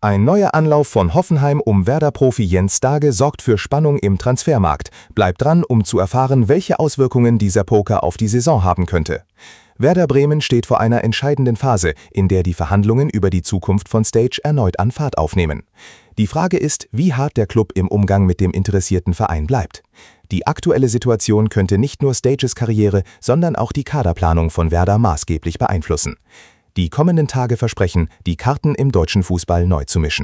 Ein neuer Anlauf von Hoffenheim um Werder-Profi Jens Dage sorgt für Spannung im Transfermarkt. Bleibt dran, um zu erfahren, welche Auswirkungen dieser Poker auf die Saison haben könnte. Werder Bremen steht vor einer entscheidenden Phase, in der die Verhandlungen über die Zukunft von Stage erneut an Fahrt aufnehmen. Die Frage ist, wie hart der Klub im Umgang mit dem interessierten Verein bleibt. Die aktuelle Situation könnte nicht nur Stages Karriere, sondern auch die Kaderplanung von Werder maßgeblich beeinflussen. Die kommenden Tage versprechen, die Karten im deutschen Fußball neu zu mischen.